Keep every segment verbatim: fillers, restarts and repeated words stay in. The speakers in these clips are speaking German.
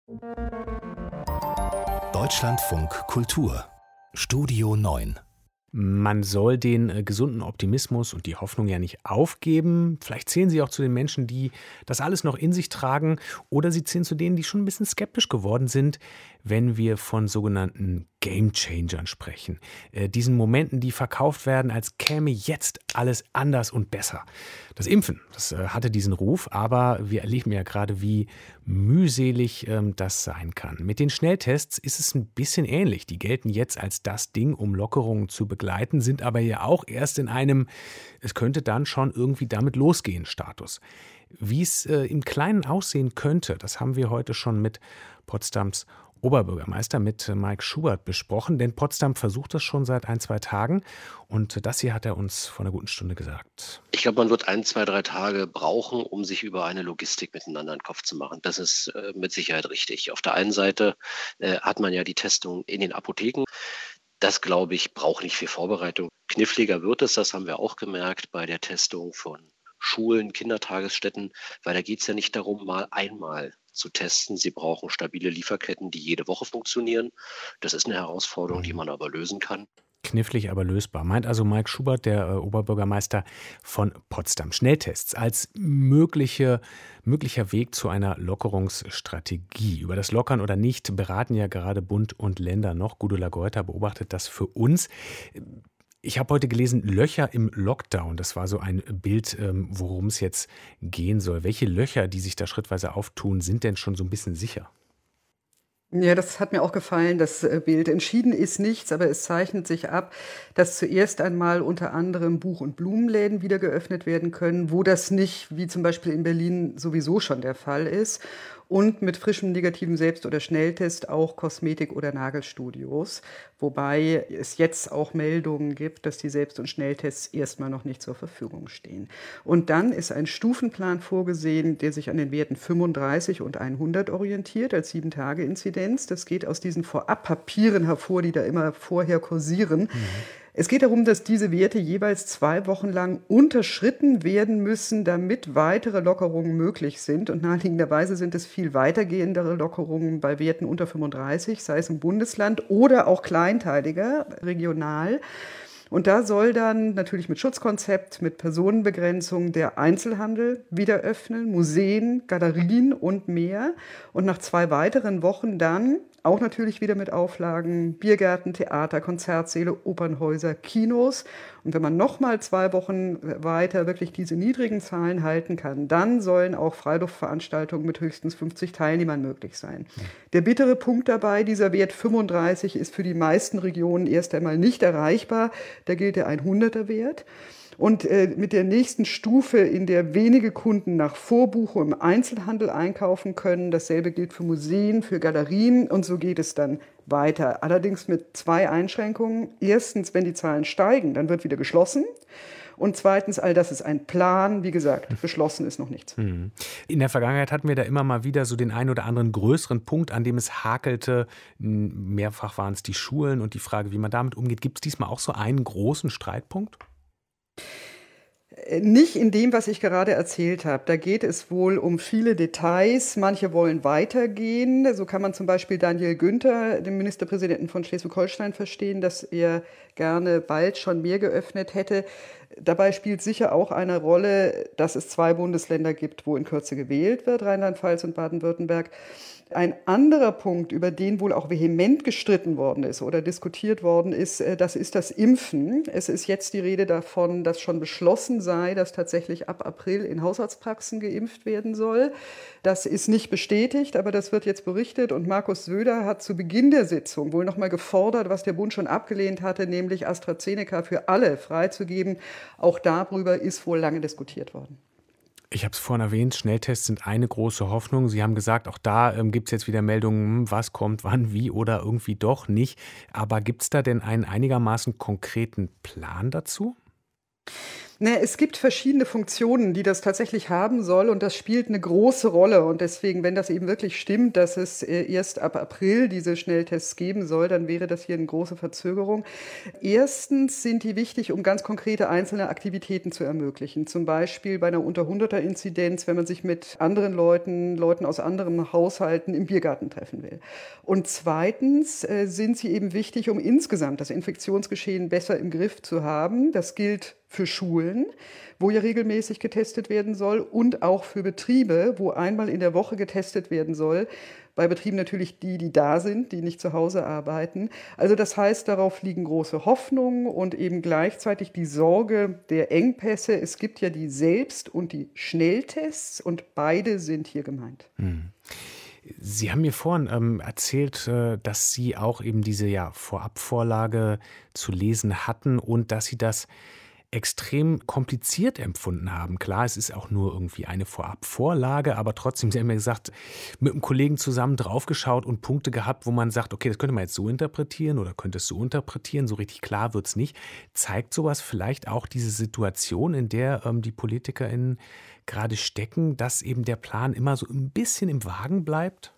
Deutschlandfunk Kultur Studio neun. Man soll den äh, gesunden Optimismus und die Hoffnung ja nicht aufgeben. Vielleicht zählen Sie auch zu den Menschen, die das alles noch in sich tragen. Oder Sie zählen zu denen, die schon ein bisschen skeptisch geworden sind, wenn wir von sogenannten Game-Changern sprechen. Äh, diesen Momenten, die verkauft werden, als käme jetzt alles anders und besser. Das Impfen, das äh, hatte diesen Ruf, aber wir erleben ja gerade, wie mühselig ähm, das sein kann. Mit den Schnelltests ist es ein bisschen ähnlich. Die gelten jetzt als das Ding, um Lockerungen zu begleiten, sind aber ja auch erst in einem, es könnte dann schon irgendwie damit losgehen, Status. Wie es äh, im Kleinen aussehen könnte, das haben wir heute schon mit Potsdams Oberbürgermeister, mit Mike Schubert besprochen, denn Potsdam versucht das schon seit ein, zwei Tagen und das hier hat er uns vor einer guten Stunde gesagt. Ich glaube, man wird ein, zwei, drei Tage brauchen, um sich über eine Logistik miteinander in den Kopf zu machen. Das ist äh, mit Sicherheit richtig. Auf der einen Seite äh, hat man ja die Testung in den Apotheken. Das, glaube ich, braucht nicht viel Vorbereitung. Kniffliger wird es, das haben wir auch gemerkt, bei der Testung von Schulen, Kindertagesstätten, weil da geht es ja nicht darum, mal einmal zu testen. Sie brauchen stabile Lieferketten, die jede Woche funktionieren. Das ist eine Herausforderung, die man aber lösen kann. Knifflig, aber lösbar, meint also Mike Schubert, der äh, Oberbürgermeister von Potsdam. Schnelltests als mögliche, möglicher Weg zu einer Lockerungsstrategie. Über das Lockern oder nicht beraten ja gerade Bund und Länder noch. Gudula Geuter beobachtet das für uns. Ich habe heute gelesen, Löcher im Lockdown. Das war so ein Bild, ähm, worum es jetzt gehen soll. Welche Löcher, die sich da schrittweise auftun, sind denn schon so ein bisschen sicher? Ja, das hat mir auch gefallen, das äh, Bild. Entschieden ist nichts, aber es zeichnet sich ab, dass zuerst einmal unter anderem Buch- und Blumenläden wieder geöffnet werden können, wo das nicht, wie zum Beispiel in Berlin, sowieso schon der Fall ist. Und mit frischem negativen Selbst- oder Schnelltest auch Kosmetik- oder Nagelstudios. Wobei es jetzt auch Meldungen gibt, dass die Selbst- und Schnelltests erstmal noch nicht zur Verfügung stehen. Und dann ist ein Stufenplan vorgesehen, der sich an den Werten fünfunddreißig und hundert orientiert, als sieben-Tage-Inzidenz. Das geht aus diesen Vorabpapieren hervor, die da immer vorher kursieren. Mhm. Es geht darum, dass diese Werte jeweils zwei Wochen lang unterschritten werden müssen, damit weitere Lockerungen möglich sind. Und naheliegenderweise sind es viel weitergehendere Lockerungen bei Werten unter fünfunddreißig, sei es im Bundesland oder auch kleinteiliger, regional. Und da soll dann natürlich mit Schutzkonzept, mit Personenbegrenzung der Einzelhandel wieder öffnen, Museen, Galerien und mehr. Und nach zwei weiteren Wochen dann auch natürlich wieder mit Auflagen Biergärten, Theater, Konzertsäle, Opernhäuser, Kinos. Und wenn man nochmal zwei Wochen weiter wirklich diese niedrigen Zahlen halten kann, dann sollen auch Freiluftveranstaltungen mit höchstens fünfzig Teilnehmern möglich sein. Der bittere Punkt dabei, dieser Wert fünfunddreißig ist für die meisten Regionen erst einmal nicht erreichbar. Da gilt der hunderter Wert. Und äh, mit der nächsten Stufe, in der wenige Kunden nach Vorbuchung im Einzelhandel einkaufen können. Dasselbe gilt für Museen, für Galerien und so geht es dann weiter. Allerdings mit zwei Einschränkungen. Erstens, wenn die Zahlen steigen, dann wird wieder geschlossen. Und zweitens, all das ist ein Plan. Wie gesagt, beschlossen ist noch nichts. In der Vergangenheit hatten wir da immer mal wieder so den einen oder anderen größeren Punkt, an dem es hakelte. Mehrfach waren es die Schulen und die Frage, wie man damit umgeht. Gibt es diesmal auch so einen großen Streitpunkt? Nicht in dem, was ich gerade erzählt habe. Da geht es wohl um viele Details. Manche wollen weitergehen. So kann man zum Beispiel Daniel Günther, den Ministerpräsidenten von Schleswig-Holstein, verstehen, dass er gerne bald schon mehr geöffnet hätte. Dabei spielt sicher auch eine Rolle, dass es zwei Bundesländer gibt, wo in Kürze gewählt wird, Rheinland-Pfalz und Baden-Württemberg. Ein anderer Punkt, über den wohl auch vehement gestritten worden ist oder diskutiert worden ist, das ist das Impfen. Es ist jetzt die Rede davon, dass schon beschlossen sei, dass tatsächlich ab April in Hausarztpraxen geimpft werden soll. Das ist nicht bestätigt, aber das wird jetzt berichtet. Und Markus Söder hat zu Beginn der Sitzung wohl noch mal gefordert, was der Bund schon abgelehnt hatte, nämlich AstraZeneca für alle freizugeben. Auch darüber ist wohl lange diskutiert worden. Ich habe es vorhin erwähnt, Schnelltests sind eine große Hoffnung. Sie haben gesagt, auch da ähm, gibt es jetzt wieder Meldungen, was kommt, wann, wie oder irgendwie doch nicht. Aber gibt es da denn einen einigermaßen konkreten Plan dazu? Ne, es gibt verschiedene Funktionen, die das tatsächlich haben soll und das spielt eine große Rolle. Und deswegen, wenn das eben wirklich stimmt, dass es äh, erst ab April diese Schnelltests geben soll, dann wäre das hier eine große Verzögerung. Erstens sind die wichtig, um ganz konkrete einzelne Aktivitäten zu ermöglichen. Zum Beispiel bei einer unter hunderter Inzidenz, wenn man sich mit anderen Leuten, Leuten aus anderen Haushalten im Biergarten treffen will. Und zweitens äh, sind sie eben wichtig, um insgesamt das Infektionsgeschehen besser im Griff zu haben. Das gilt für Schulen, wo ja regelmäßig getestet werden soll, und auch für Betriebe, wo einmal in der Woche getestet werden soll. Bei Betrieben natürlich die, die da sind, die nicht zu Hause arbeiten. Also das heißt, darauf liegen große Hoffnungen und eben gleichzeitig die Sorge der Engpässe. Es gibt ja die Selbst- und die Schnelltests und beide sind hier gemeint. Hm. Sie haben mir vorhin ähm, erzählt, äh, dass Sie auch eben diese ja, Vorabvorlage zu lesen hatten und dass Sie das extrem kompliziert empfunden haben. Klar, es ist auch nur irgendwie eine Vorabvorlage, aber trotzdem, Sie haben mir gesagt, mit einem Kollegen zusammen draufgeschaut und Punkte gehabt, wo man sagt, okay, das könnte man jetzt so interpretieren oder könnte es so interpretieren, so richtig klar wird es nicht. Zeigt sowas vielleicht auch diese Situation, in der ähm, die PolitikerInnen gerade stecken, dass eben der Plan immer so ein bisschen im Wagen bleibt?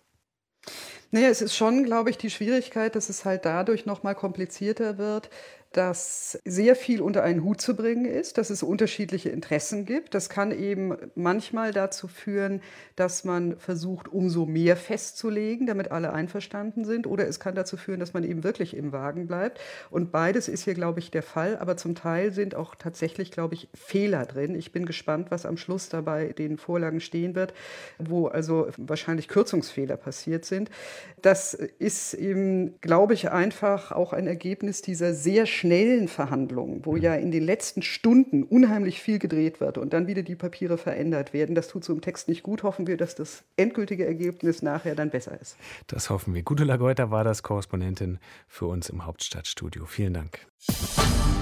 Naja, es ist schon, glaube ich, die Schwierigkeit, dass es halt dadurch noch mal komplizierter wird, dass sehr viel unter einen Hut zu bringen ist, dass es unterschiedliche Interessen gibt. Das kann eben manchmal dazu führen, dass man versucht, umso mehr festzulegen, damit alle einverstanden sind. Oder es kann dazu führen, dass man eben wirklich im Wagen bleibt. Und beides ist hier, glaube ich, der Fall. Aber zum Teil sind auch tatsächlich, glaube ich, Fehler drin. Ich bin gespannt, was am Schluss dabei den Vorlagen stehen wird, wo also wahrscheinlich Kürzungsfehler passiert sind. Das ist eben, glaube ich, einfach auch ein Ergebnis dieser sehr schnellen Verhandlungen, wo ja in den letzten Stunden unheimlich viel gedreht wird und dann wieder die Papiere verändert werden. Das tut so im Text nicht gut. Hoffen wir, dass das endgültige Ergebnis nachher dann besser ist. Das hoffen wir. Gudula Geuter war das, Korrespondentin für uns im Hauptstadtstudio. Vielen Dank.